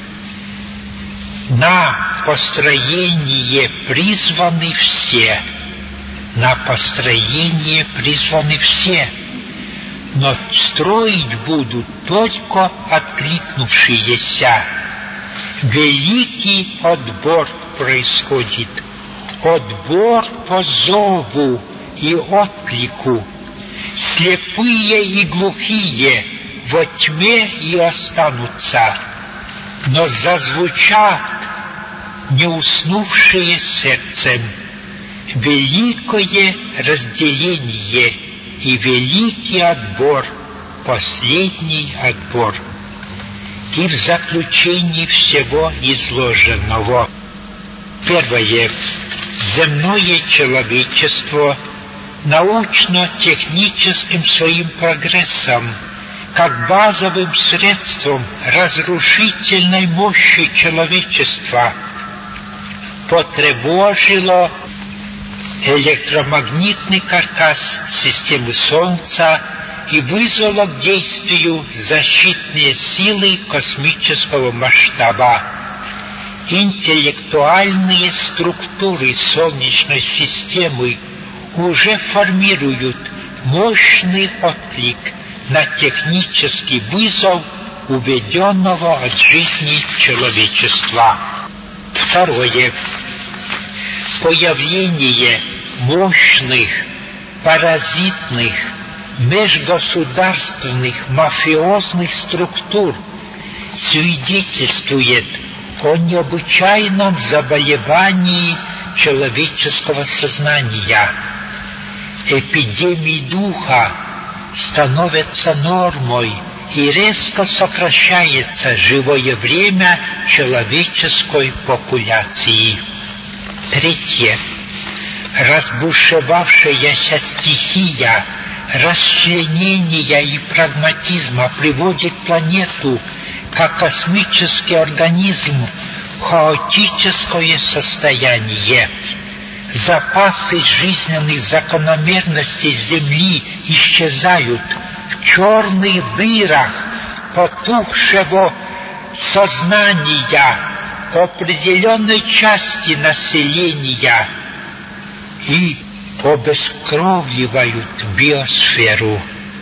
На построение призваны все. На построение призваны все. Но строить будут только откликнувшиеся. Великий отбор происходит. Отбор по зову и отклику. Слепые и глухие во тьме и останутся, но зазвучат не уснувшие сердцем. Великое разделение и великий отбор, последний отбор. И в заключении всего изложенного: первое. Земное человечество научно-техническим своим прогрессом как базовым средством разрушительной мощи человечества потревожило электромагнитный каркас системы Солнца и вызвало к действию защитные силы космического масштаба. Интеллектуальные структуры Солнечной системы уже формируют мощный отклик на технический вызов уведенного от жизни человечества. Второе. Появление мощных, паразитных, межгосударственных мафиозных структур свидетельствует о необычайном заболевании человеческого сознания. Эпидемии духа становятся нормой и резко сокращается живое время человеческой популяции. Третье. Разбушевавшаяся стихия расчленения и прагматизма приводит планету как космический организм хаотическое состояние. Запасы жизненных закономерностей Земли исчезают в черных дырах потухшего сознания определенной части населения и обескровливают биосферу.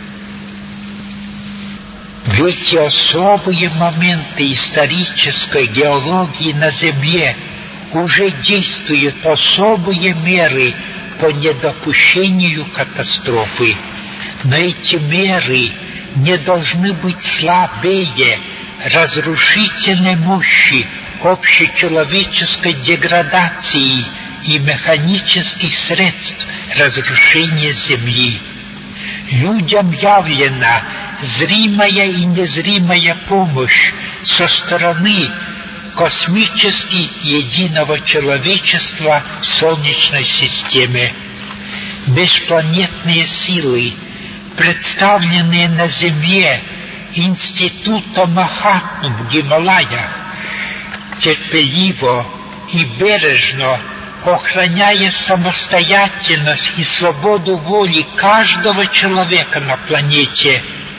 В эти особые моменты исторической геологии на Земле уже действуют особые меры по недопущению катастрофы. Но эти меры не должны быть слабее разрушительной мощи общечеловеческой деградации и механических средств разрушения Земли. Людям явлена зримая и незримая помощь со стороны космически единого человечества в Солнечной системе. Межпланетные силы, представленные на Земле Институтом Махатмы в Гималаях, терпеливо и бережно охраняя самостоятельность и свободу воли каждого человека на планете,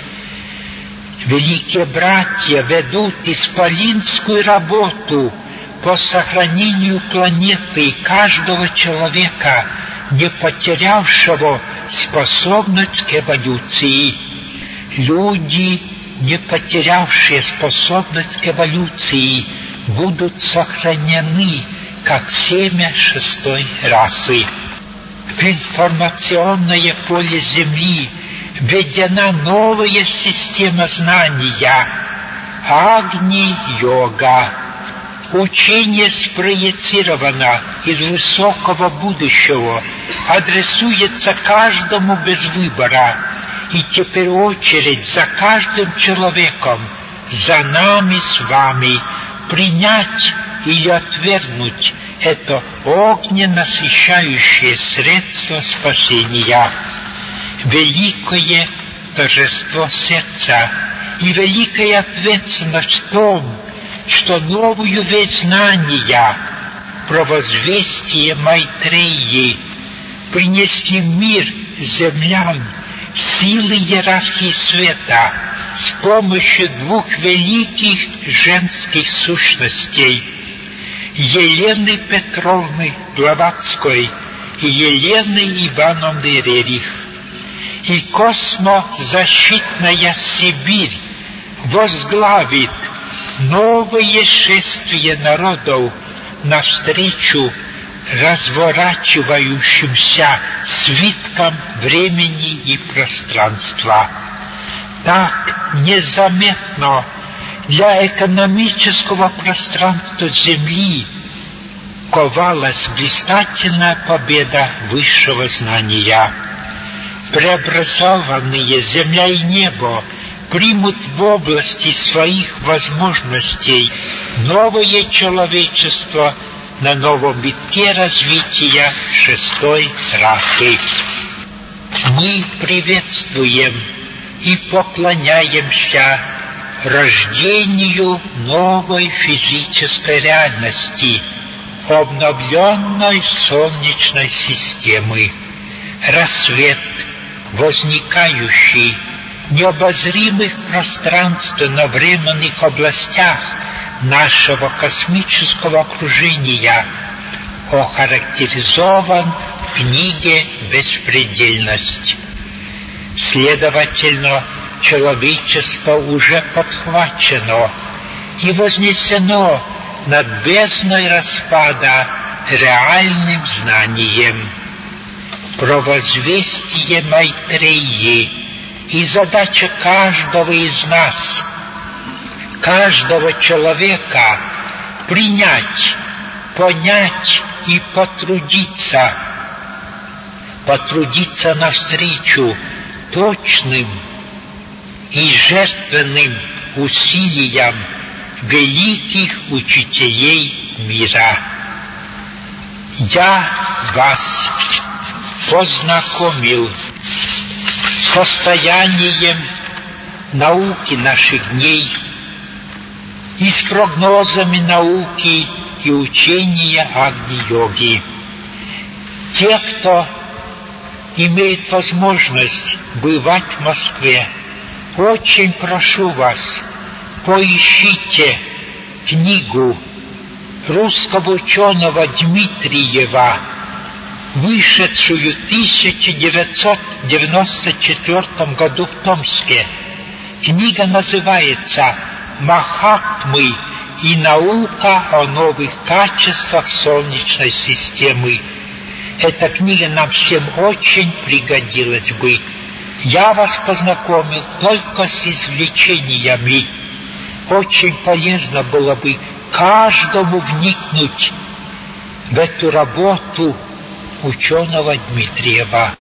великие братья ведут исполинскую работу по сохранению планеты и каждого человека, не потерявшего способность к эволюции. Люди, не потерявшие способность к эволюции, будут сохранены как семя шестой расы. В информационное поле Земли введена новая система знания — Агни-йога. Учение спроецировано из высокого будущего, адресуется каждому без выбора, и теперь очередь за каждым человеком, за нами с вами, принять или отвергнуть это огненно-насыщающее средство спасения. Великое торжество сердца и великая ответственность в том, что новую ветвь знания, провозвестие Майтреи, принесли в мир землян силы иерархии света с помощью двух великих женских сущностей — Елены Петровны Блаватской и Елены Ивановны Рерих. И космозащитная Сибирь возглавит новое шествие народов навстречу разворачивающимся свиткам времени и пространства. Так незаметно для экономического пространства Земли ковалась блистательная победа высшего знания. Преобразованные земля и небо примут в области своих возможностей новое человечество на новом витке развития шестой расы. Мы приветствуем и поклоняемся рождению новой физической реальности, обновленной Солнечной системы. Рассвет, возникающий в необозримых пространственно-временных областях нашего космического окружения, охарактеризован в книге «Беспредельность». Следовательно, человечество уже подхвачено и вознесено над бездной распада реальным знанием. Провозвестие Майтреи и задача каждого из нас, каждого человека, принять, понять и потрудиться навстречу точным и жертвенным усилиям великих учителей мира. Я вас познакомил с состоянием науки наших дней, и с прогнозами науки и учения Агни-йоги. Те, кто имеет возможность бывать в Москве, очень прошу вас, поищите книгу русского ученого Дмитриева, вышедшую в 1994 году в Томске. Книга называется «Махатмы и наука о новых качествах Солнечной системы». Эта книга нам всем очень пригодилась бы. Я вас познакомил только с извлечениями. Очень полезно было бы каждому вникнуть в эту работу ученого Дмитриева.